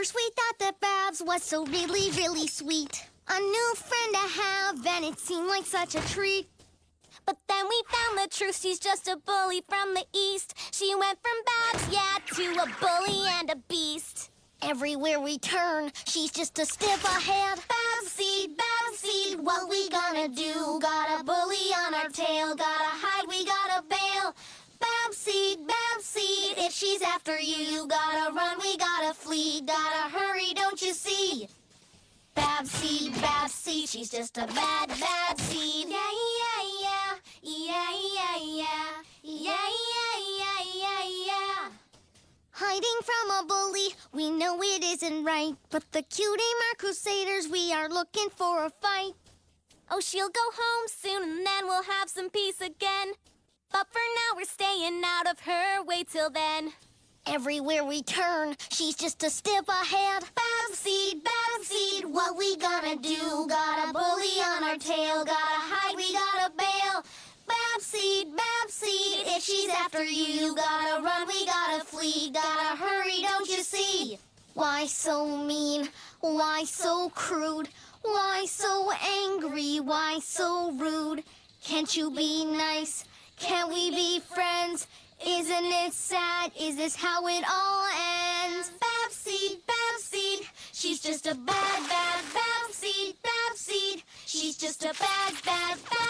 first we thought that Babs was so really, really sweet. A new friend to have, and it seemed like such a treat. But then we found the truth, she's just a bully from the east. She went from Babs, yeah, to a bully and a beast. Everywhere we turn, she's just a step ahead. Babs seed, what we gonna do? Got a bully on our tail, gotta hide, we gotta bail. Babs seed, if she's after you, you gotta run, we gotta flee. Gotta hurry, don't you see? Babs seed, she's just a bad seed. Yeah, yeah, yeah, yeah, yeah, yeah, yeah, yeah, yeah, yeah. Hiding from a bully, we know it isn't right. But the cutie mark crusaders, we are looking for a fight. Oh, she'll go home soon and then we'll have some peace again. But for now we're staying out of her way till then. Everywhere we turn, she's just a step ahead. Babs seed, what we gonna do? Got a bully on our tail, gotta hide, we gotta bail. Babs seed, if she's after you, you gotta run, we gotta flee. Gotta hurry, don't you see? Why so mean? Why so crude? Why so angry? Why so rude? Can't you be nice? Can't we be friends? Isn't it sad? Is this how it all ends? Babs seed, she's just a bad seed. She's just a bad